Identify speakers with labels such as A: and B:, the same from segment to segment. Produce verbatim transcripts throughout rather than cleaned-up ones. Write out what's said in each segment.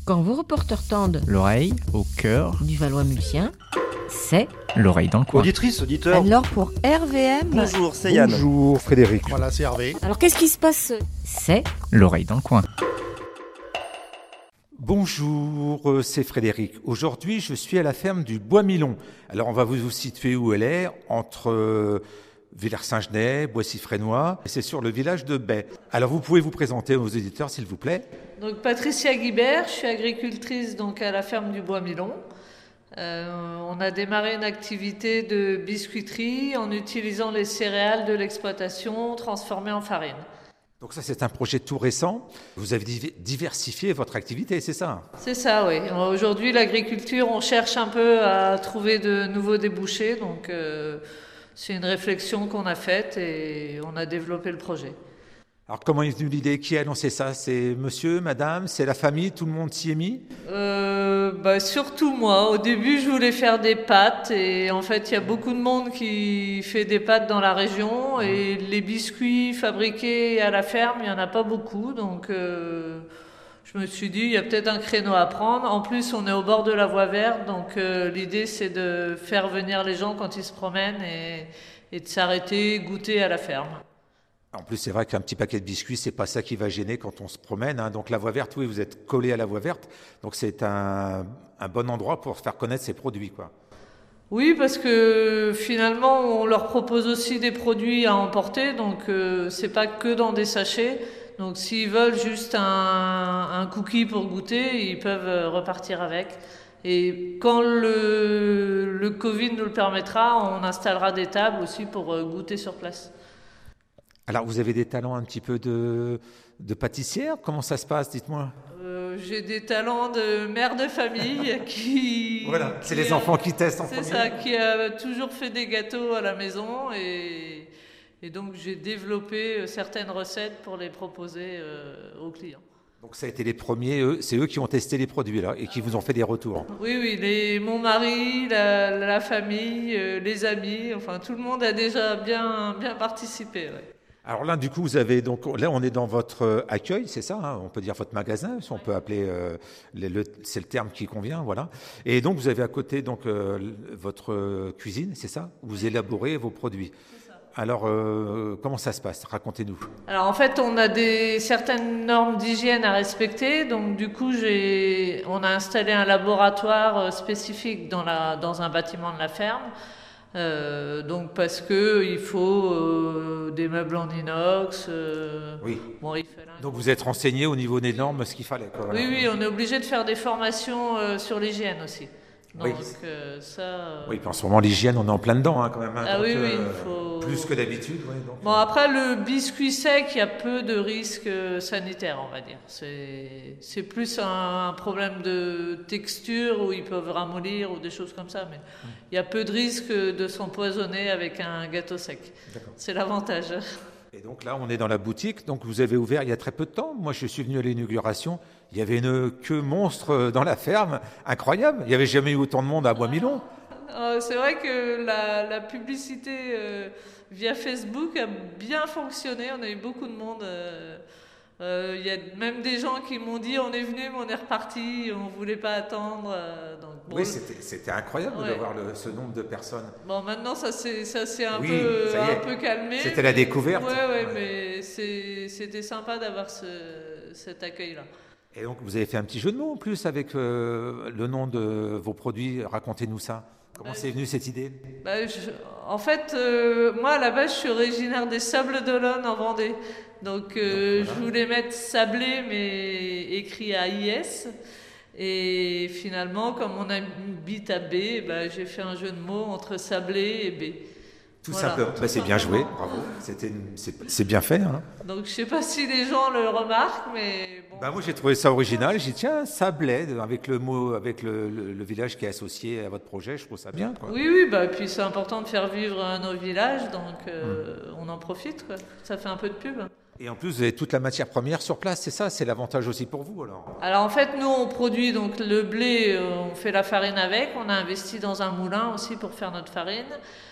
A: Quand vos reporters tendent
B: L'oreille au cœur
A: du Valois-Mulsien, c'est
B: l'oreille dans le coin.
C: Auditrice, auditeur.
A: alors pour R V M.
C: Bonjour, c'est Yann.
D: Bonjour Frédéric.
E: Voilà, c'est Hervé.
A: Alors qu'est-ce qui se passe? C'est
B: L'oreille dans le coin.
D: Bonjour, euh, c'est Frédéric. Aujourd'hui, je suis à la ferme du Bois-Milon. Alors, on va vous situer où elle est, entre euh, Villers-Saint-Genès, Boissy-Fresnois, et c'est sur le village de Bay. Alors, vous pouvez vous présenter aux éditeurs, s'il vous plaît.
F: Donc Patricia Guibert, je suis agricultrice donc à la ferme du Bois-Milon. Euh, on a démarré une activité de biscuiterie en utilisant les céréales de l'exploitation transformées en farine.
D: Donc ça, c'est un projet tout récent. Vous avez div- diversifié votre activité, c'est ça?
F: C'est ça, oui. Aujourd'hui, l'agriculture, on cherche un peu à trouver de nouveaux débouchés. Donc euh, c'est une réflexion qu'on a faite et on a développé le projet.
D: Alors, comment est venue l'idée? Qui a annoncé ça? C'est monsieur, madame, c'est la famille, tout le monde s'y est mis?
F: Euh, bah, surtout moi. Au début, je voulais faire des pâtes et en fait, il y a beaucoup de monde qui fait des pâtes dans la région et les biscuits fabriqués à la ferme, il n'y en a pas beaucoup. Donc, euh, je me suis dit, il y a peut-être un créneau à prendre. En plus, on est au bord de la voie verte, donc euh, l'idée, c'est de faire venir les gens quand ils se promènent et, et de s'arrêter, goûter à la ferme.
D: En plus, c'est vrai qu'un petit paquet de biscuits, c'est pas ça qui va gêner quand on se promène, hein. Donc la voie verte, oui, vous êtes collé à la voie verte, donc c'est un, un bon endroit pour faire connaître ces produits, quoi.
F: Oui, parce que finalement, on leur propose aussi des produits à emporter, donc euh, c'est pas que dans des sachets. Donc s'ils veulent juste un, un cookie pour goûter, ils peuvent euh, repartir avec. Et quand le, le Covid nous le permettra, on installera des tables aussi pour euh, goûter sur place.
D: Alors, vous avez des talents un petit peu de, de pâtissière? Comment ça se passe? Dites-moi.
F: Euh, j'ai des talents de mère de famille qui...
D: Voilà, c'est
F: qui
D: les
F: a-
D: enfants qui testent en
F: C'est
D: premier.
F: ça, qui a toujours fait des gâteaux à la maison et, et donc j'ai développé euh, certaines recettes pour les proposer euh, aux clients.
D: Donc, ça a été les premiers, eux, c'est eux qui ont testé les produits, là, et qui vous ont fait des retours.
F: Oui, oui, les, mon mari, la, la famille, euh, les amis, enfin tout le monde a déjà bien, bien participé. Ouais.
D: Alors là, du coup, vous avez donc là, on est dans votre euh, accueil, c'est ça, hein, on peut dire votre magasin, si on peut appeler, euh, les- le, c'est le terme qui convient, voilà. Et donc, vous avez à côté donc euh, votre euh, cuisine, c'est ça, où vous élaborez vos produits. Alors, euh, comment ça se passe? Racontez-nous.
F: Alors en fait, on a des certaines normes d'hygiène à respecter. Donc du coup, j'ai, on a installé un laboratoire euh, spécifique dans la, dans un bâtiment de la ferme. Euh, donc parce que il faut euh, des meubles en inox. Euh,
D: Oui.
F: bon, il fallait un-
D: Donc, vous êtes renseigné au niveau des normes, ce qu'il fallait, quoi, voilà.
F: Oui, oui, on est obligé de faire des formations euh, sur l'hygiène aussi. Donc
D: Oui.
F: euh, ça. euh,
D: Oui, puis en ce moment, l'hygiène, on est en plein dedans, hein, quand même. hein,
F: Ah
D: donc,
F: oui, oui,
D: euh,
F: il faut-
D: Plus que d'habitude, oui. donc,
F: Bon, après, le biscuit sec, il y a peu de risques euh, sanitaires, on va dire. C'est, c'est plus un, un problème de texture où ils peuvent ramollir ou des choses comme ça, mais il y a peu de risques de s'empoisonner avec un gâteau sec.
D: D'accord.
F: C'est l'avantage.
D: Et donc là, on est dans la boutique. Donc vous avez ouvert il y a très peu de temps. Moi, je suis venu à l'inauguration. Il y avait une queue monstre dans la ferme, incroyable. Il n'y avait jamais eu autant de monde à Bois-Milon.
F: Euh, c'est vrai que la, la publicité euh, via Facebook a bien fonctionné. On a eu beaucoup de monde. euh, euh, Il y a même des gens qui m'ont dit on est venu, mais on est reparti. On ne voulait pas attendre. euh, donc, bon,
D: Oui, c'était c'était incroyable
F: Ouais.
D: d'avoir le- ce nombre de personnes.
F: Bon, maintenant, ça s'est, ça s'est un,
D: Oui,
F: peu,
D: ça y est.
F: un peu calmé.
D: C'était la découverte.
F: Ouais, ouais,
D: Ouais.
F: mais c'est, c'était sympa d'avoir ce, cet accueil-là.
D: Et donc vous avez fait un petit jeu de mots en plus avec euh, le nom de vos produits. Racontez-nous ça. Comment
F: Bah,
D: c'est venu cette idée?
F: Bah, je- en fait, euh, moi, à la base, je suis originaire des Sables d'Olonne en Vendée. Donc, euh,
D: Donc, voilà.
F: je voulais mettre sablé, mais écrit à I S. Et finalement, comme on habite à B, bah, j'ai fait un jeu de mots entre sablé et B.
D: Tout
F: Voilà,
D: simplement.
F: tout
D: Bah, c'est bien joué,
F: simplement.
D: bravo. C'était une- c'est c'est bien fait. Hein.
F: Donc, je sais pas si les gens le remarquent, mais bon.
D: Bah, moi j'ai trouvé ça original. J'ai dit tiens, Sablé, avec le mot, avec le, le- le village qui est associé à votre projet, je trouve ça bien, quoi.
F: Oui, oui, bah, puis c'est important de faire vivre euh, nos villages, donc euh, on en profite, quoi. Ça fait un peu de pub.
D: Et en plus, vous avez toute la matière première sur place, c'est ça, c'est l'avantage aussi pour vous alors.
F: Alors en fait, nous on produit donc le blé, euh, on fait la farine avec, on a investi dans un moulin aussi pour faire notre farine.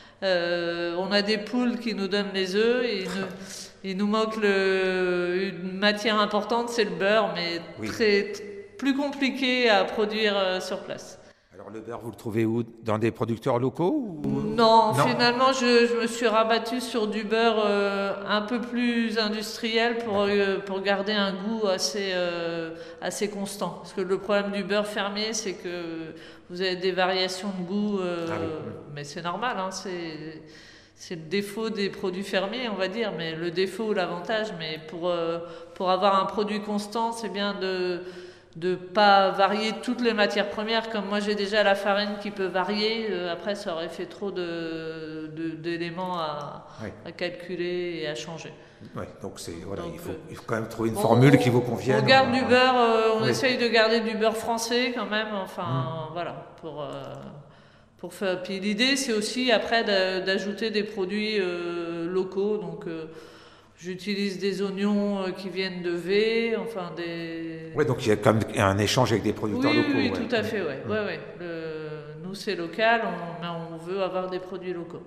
F: Euh, on a des poules qui nous donnent les œufs et il nous, il nous manque le, une matière importante, c'est le beurre, mais
D: Oui.
F: très plus compliqué à produire euh, sur place.
D: Alors le beurre, vous le trouvez où? Dans des producteurs locaux ou...
F: Non,
D: Non.
F: finalement, je, je me suis rabattue sur du beurre euh, un peu plus industriel pour, euh, pour garder un goût assez, euh, assez constant. Parce que le problème du beurre fermier, c'est que vous avez des variations de goût, euh,
D: Ah oui.
F: mais c'est normal, hein, c'est, c'est le défaut des produits fermiers, on va dire, mais le défaut ou l'avantage. Mais pour, euh, pour avoir un produit constant, c'est bien de... de pas varier toutes les matières premières, comme moi j'ai déjà la farine qui peut varier, euh, après ça aurait fait trop de, de, d'éléments à,
D: Oui.
F: à calculer et à changer.
D: Ouais, donc c'est, voilà,
F: Donc,
D: il, faut,
F: euh,
D: il faut quand même trouver une
F: Bon,
D: formule
F: on-
D: qui vous convienne.
F: On garde
D: Voilà.
F: du beurre, euh, on
D: Oui.
F: essaye de garder du beurre français quand même, enfin
D: Mmh.
F: voilà, pour, euh, pour faire. Puis l'idée c'est aussi après d'a- d'ajouter des produits euh, locaux, donc euh, j'utilise des oignons euh, qui viennent de V, enfin des...
D: Ouais, donc il y a quand même un échange avec des producteurs
F: Oui,
D: locaux.
F: oui, oui,
D: ouais.
F: tout à fait, ouais.
D: Mmh.
F: Ouais, ouais. Le- Nous, c'est local, on, mais on veut avoir des produits locaux.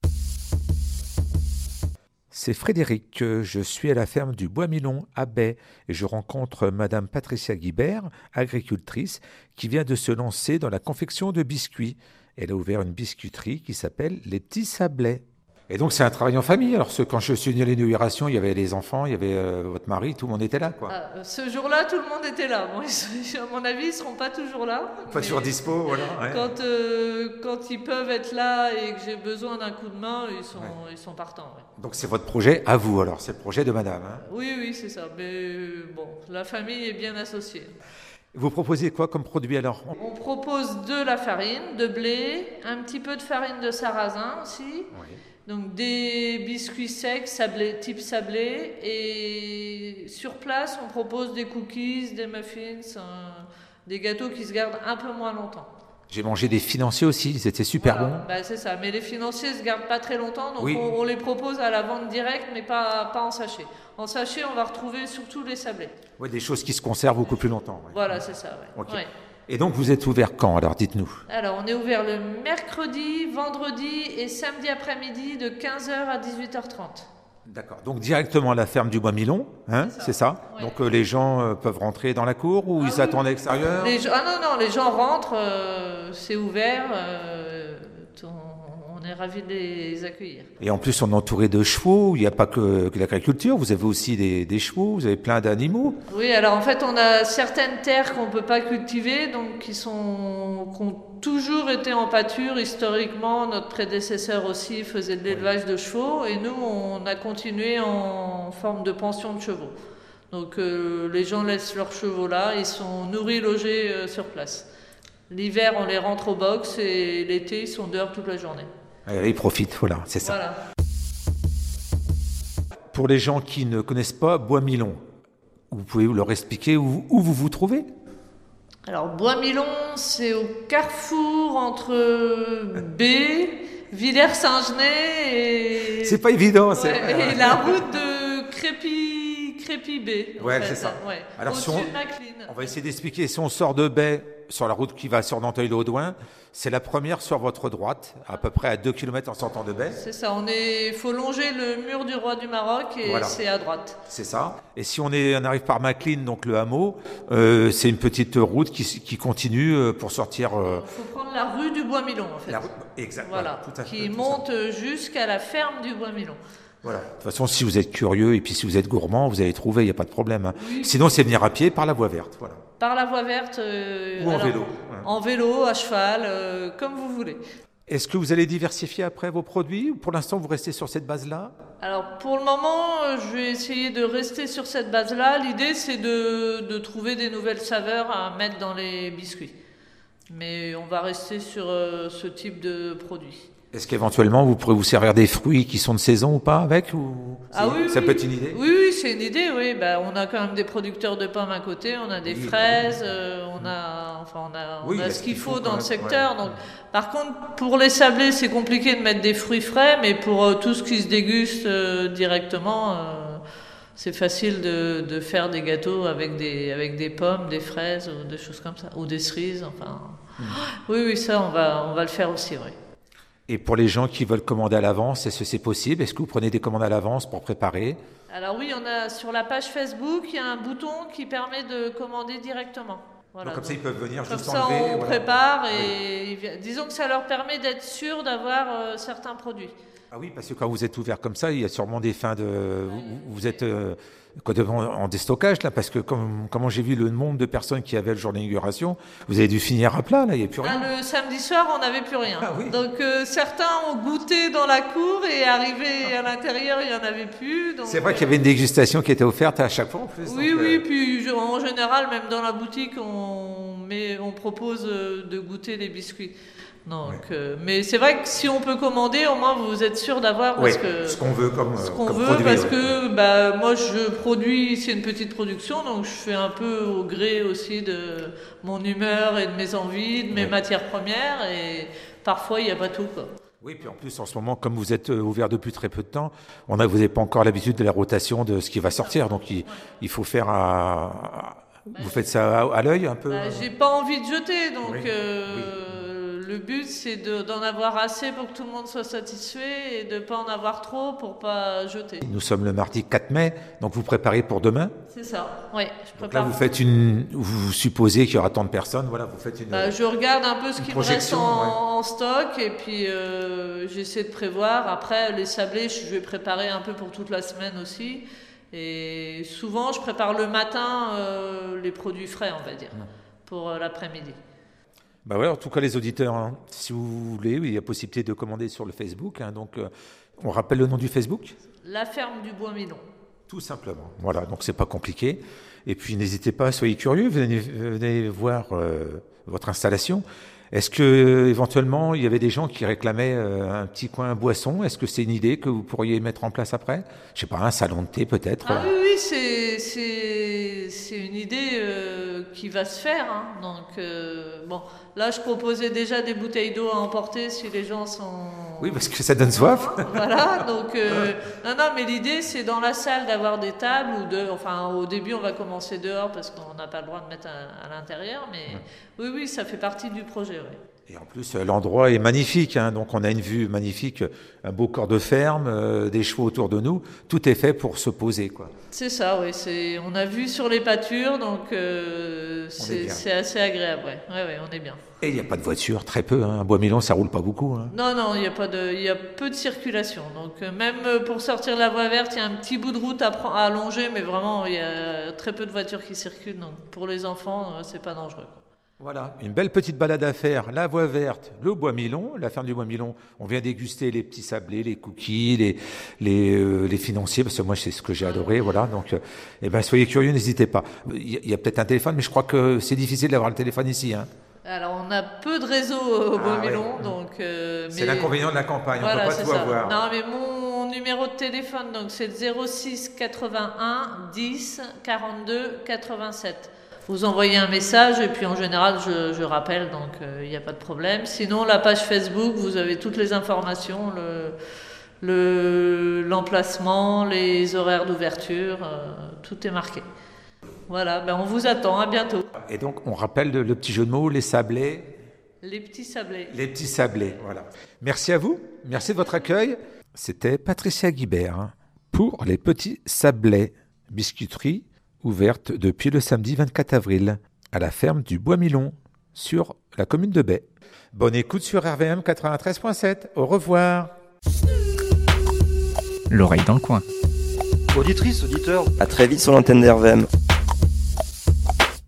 D: C'est Frédéric, euh, je suis à la ferme du Bois-Milon à Baie et je rencontre Madame Patricia Guibert, agricultrice, qui vient de se lancer dans la confection de biscuits. Elle a ouvert une biscuiterie qui s'appelle Les Petits Sablets. Et donc c'est un travail en famille. Alors ce- quand je suis venu à l'inauguration, il y avait les enfants, il y avait euh, votre mari, tout le monde était là, quoi.
F: Ah, euh, ce jour-là, tout le monde était là. Bon, ils- à mon avis, ils ne seront pas toujours là.
D: Pas
F: mais
D: sur dispo, voilà. ouais.
F: Quand, euh, quand ils peuvent être là et que j'ai besoin d'un coup de main, ils sont,
D: Ouais.
F: ils sont partants. Ouais.
D: Donc c'est votre projet à vous, alors c'est le projet de Madame. hein.
F: Oui, oui, c'est ça. Mais euh, bon, la famille est bien associée.
D: Vous proposez quoi comme produit alors?
F: On propose de la farine, de blé, un petit peu de farine de sarrasin aussi.
D: Oui.
F: Donc des biscuits secs, sablés, type sablé, et sur place on propose des cookies, des muffins, euh, des gâteaux qui se gardent un peu moins longtemps.
D: J'ai mangé des financiers aussi, ils étaient super
F: Voilà,
D: bons.
F: bah, c'est ça, mais les financiers se gardent pas très longtemps, donc
D: Oui.
F: on, on les propose à la vente directe, mais pas, pas en sachet. En sachet on va retrouver surtout les sablés.
D: Ouais, des choses qui se conservent beaucoup plus longtemps. ouais.
F: Voilà, c'est ça. Ouais.
D: Ok.
F: Ouais.
D: Et donc vous êtes ouvert quand alors, dites-nous?
F: Alors on est ouvert le mercredi, vendredi et samedi après-midi de quinze heures à dix-huit heures trente.
D: D'accord. Donc directement à la ferme du Bois-Milon, hein,
F: C'est ça.
D: c'est ça,
F: Ouais.
D: Donc euh, les gens euh, peuvent rentrer dans la cour ou
F: Ah
D: ils
F: oui,
D: attendent à
F: oui.
D: l'extérieur?
F: Les gens- ah non, non, les gens rentrent, euh, c'est ouvert, euh, on, on est ravis de les accueillir.
D: Et en plus on est entouré de chevaux, il n'y a pas que, que l'agriculture, vous avez aussi des, des chevaux, vous avez plein d'animaux.
F: Oui, alors en fait, on a certaines terres qu'on ne peut pas cultiver, donc qui, sont, qui ont toujours été en pâture historiquement. Notre prédécesseur aussi faisait de l'élevage de chevaux, et nous, on a continué en forme de pension de chevaux. Donc euh, les gens laissent leurs chevaux là, ils sont nourris, logés euh, sur place. L'hiver, on les rentre au box, et l'été, ils sont dehors toute la journée.
D: Allez, ils profitent, voilà, c'est ça.
F: Voilà.
D: Pour les gens qui ne connaissent pas Bois-Milon, vous pouvez leur expliquer où, où vous vous trouvez?
F: Alors, Bois-Milon, c'est au carrefour entre B, Villers-Saint-Genès et...
D: C'est pas évident, c'est
F: Ouais,
D: vrai.
F: et la route de Crépy, Crépy B. en
D: Ouais,
F: fait.
D: c'est ça.
F: Ouais.
D: Alors,
F: Au-dessus
D: si on-
F: de Maclean.
D: On va essayer d'expliquer. Si on sort de Baie sur la route qui va sur Nanteuil-le-Haudouin, c'est la première sur votre droite, à peu près à deux kilomètres en sortant de Baie.
F: C'est ça, on est, faut longer le mur du roi du Maroc et
D: Voilà.
F: c'est à droite.
D: C'est ça. Et si on, est, on arrive par Maclean, donc le hameau, euh, c'est une petite route qui, qui continue euh, pour sortir. euh,
F: Il faut prendre la rue du Bois-Milon en fait.
D: la route. Exact.
F: Voilà,
D: tout à fait,
F: qui
D: tout
F: monte jusqu'à la ferme du Bois-Milon.
D: Voilà. De toute façon, si vous êtes curieux et puis si vous êtes gourmand, vous allez trouver, il n'y a pas de problème. hein. Sinon, c'est venir à pied par la voie verte. Voilà.
F: Par la voie verte. euh,
D: Ou en
F: alors,
D: vélo. ouais.
F: En vélo, à cheval, euh, comme vous voulez.
D: Est-ce que vous allez diversifier après vos produits ou pour l'instant vous restez sur cette base-là?
F: Alors pour le moment, euh, je vais essayer de rester sur cette base-là. L'idée, c'est de, de trouver des nouvelles saveurs à mettre dans les biscuits. Mais on va rester sur euh, ce type de produit.
D: Est-ce qu'éventuellement vous pourrez vous servir des fruits qui sont de saison ou pas avec ou...
F: Ah
D: c'est-
F: oui,
D: Ça
F: oui.
D: peut être une idée?
F: Oui, oui, c'est une idée, oui. Bah, on a quand même des producteurs de pommes à côté, on a des
D: Oui.
F: fraises, euh, on a, enfin, on a, on
D: Oui, il y
F: a
D: a
F: ce
D: ce
F: qu'il
D: qu'il
F: faut
D: faut
F: dans
D: quand
F: le
D: même,
F: secteur.
D: ouais.
F: Donc, par contre, pour les sablés, c'est compliqué de mettre des fruits frais, mais pour euh, tout ce qui se déguste euh, directement, euh, c'est facile de, de faire des gâteaux avec des, avec des pommes, des fraises ou des choses comme ça, ou des cerises. Enfin,
D: Mm.
F: oui, oui, ça, on va, on va le faire aussi, oui.
D: Et pour les gens qui veulent commander à l'avance, est-ce que c'est possible? Est-ce que vous prenez des commandes à l'avance pour préparer?
F: Alors oui, on a sur la page Facebook, il y a un bouton qui permet de commander directement. Voilà,
D: donc, comme ça, ils peuvent venir
F: comme
D: juste
F: ça,
D: enlever.
F: on
D: voilà.
F: prépare et oui. ils, disons que ça leur permet d'être sûr d'avoir euh, certains produits.
D: Ah oui, parce que quand vous êtes ouvert comme ça, il y a sûrement des fins de... Vous, vous êtes euh, en déstockage, là, parce que comme, comment j'ai vu le nombre de personnes qui avaient le jour d'inauguration, vous avez dû finir à plat, là, il n'y a plus rien.
F: Ah, le samedi soir, on n'avait plus rien.
D: Ah, oui.
F: Donc euh, certains ont goûté dans la cour et arrivé à l'intérieur, il n'y en avait plus. Donc,
D: C'est vrai
F: euh,
D: qu'il y avait une dégustation qui était offerte à chaque fois, en plus.
F: Oui,
D: donc,
F: oui,
D: euh,
F: puis je- en général, même dans la boutique, on, met, on propose euh, de goûter les biscuits. Donc,
D: Ouais.
F: euh, mais c'est vrai que si on peut commander, au moins vous êtes sûr d'avoir
D: oui,
F: parce que
D: ce qu'on veut comme,
F: ce
D: euh,
F: qu'on
D: comme
F: veut
D: produit.
F: parce
D: ouais.
F: que bah moi je produis, c'est une petite production, donc je fais un peu au gré aussi de mon humeur et de mes envies, de mes
D: Ouais.
F: matières premières et parfois il n'y a pas tout quoi.
D: Oui, puis en plus, en ce moment, comme vous êtes euh, ouvert depuis très peu de temps, on a, vous n'avez pas encore l'habitude de la rotation de ce qui va sortir. Donc, il, il faut faire à... à- Vous faites ça à, à l'œil un peu
F: Bah, j'ai pas envie de jeter, donc
D: Oui,
F: euh, le but c'est de- d'en avoir assez pour que tout le monde soit satisfait et de pas en avoir trop pour pas jeter.
D: Nous sommes le mardi quatre mai, donc vous préparez pour demain.
F: C'est ça, oui. Je
D: Donc là,
F: prépare.
D: vous faites une... Vous supposez qu'il y aura tant de personnes, voilà, vous faites une...
F: Bah, je regarde un peu ce
D: Une
F: qui me reste
D: projection,
F: en,
D: ouais.
F: en stock et puis euh, j'essaie de prévoir. Après, les sablés, je vais préparer un peu pour toute la semaine aussi. Et souvent, je prépare le matin euh, les produits frais, on va dire, pour euh, l'après-midi.
D: Bah ouais, en tout cas, les auditeurs, hein, si vous voulez, oui, il y a possibilité de commander sur le Facebook. Hein, donc, euh, on rappelle le nom du Facebook ?
F: La ferme du Bois Milon.
D: Tout simplement. Voilà, donc c'est pas compliqué. Et puis n'hésitez pas, soyez curieux, venez, venez voir euh, votre installation. Est-ce que euh, éventuellement il y avait des gens qui réclamaient euh, un petit coin boisson ? Est-ce que c'est une idée que vous pourriez mettre en place après ? Je sais pas, un salon de thé peut-être.
F: Ah oui, oui, c'est, c'est, c'est une idée euh, qui va se faire. Hein. Donc, euh, bon, là, je proposais déjà des bouteilles d'eau à emporter si les gens sont...
D: Oui, parce que ça donne soif.
F: Voilà, donc... Euh, non, non, mais l'idée, c'est dans la salle d'avoir des tables ou de... Enfin, au début, on va commencer dehors parce qu'on n'a pas le droit de mettre à, à l'intérieur, mais oui, oui, ça fait partie du projet, oui.
D: Et en plus, euh, l'endroit est magnifique. Hein, donc, on a une vue magnifique, un beau corps de ferme, euh, des chevaux autour de nous. Tout est fait pour se poser, quoi.
F: C'est ça, oui. C'est, on a vu sur les pâtures, donc euh, c'est, c'est assez agréable, ouais. Ouais, ouais, on est bien.
D: Et il n'y a pas de voiture, très peu. Hein. À Bois-Milon, ça roule pas beaucoup. Hein.
F: Non, non, il y a pas de, il y a peu de circulation. Donc euh, même euh, pour sortir de la voie verte, il y a un petit bout de route à, pre- à allonger, mais vraiment, il y a très peu de voitures qui circulent. Donc pour les enfants, euh, c'est pas dangereux.
D: Voilà, une belle petite balade à faire, la voie verte, le Bois-Milon, la ferme du Bois-Milon. On vient déguster les petits sablés, les cookies, les les, euh, les financiers, parce que moi c'est ce que j'ai adoré, voilà. Donc, euh, eh ben soyez curieux, n'hésitez pas. Il y, a- il y a peut-être un téléphone, mais je crois que c'est difficile d'avoir le téléphone ici. Hein.
F: Alors on a peu de réseaux au
D: Ah,
F: Bois-Milon,
D: ouais.
F: donc. Euh,
D: C'est
F: mais-
D: l'inconvénient de la campagne,
F: Voilà,
D: on peut
F: c'est
D: pas tout
F: ça.
D: avoir.
F: Non, mais mon numéro de téléphone, donc c'est le zéro six quatre-vingt-un dix quarante-deux quatre-vingt-sept. Vous envoyez un message et puis en général je, je rappelle, donc il n'y a pas de problème. Sinon la page Facebook, vous avez toutes les informations, le, le, l'emplacement, les horaires d'ouverture, euh, tout est marqué. Voilà, ben on vous attend, à bientôt.
D: Et donc on rappelle le, le petit jeu de mots, les sablés,
F: Les petits sablés.
D: les petits sablés, voilà. Merci à vous, merci de votre accueil. C'était Patricia Guibert hein, pour les petits sablés, biscuiterie ouverte depuis le samedi vingt-quatre avril à la ferme du Bois-Milon sur la commune de Baie. Bonne écoute sur R V M quatre-vingt-treize point sept. Au revoir.
B: L'oreille dans le coin.
C: Auditrice, auditeur,
E: À très vite sur l'antenne d'R V M.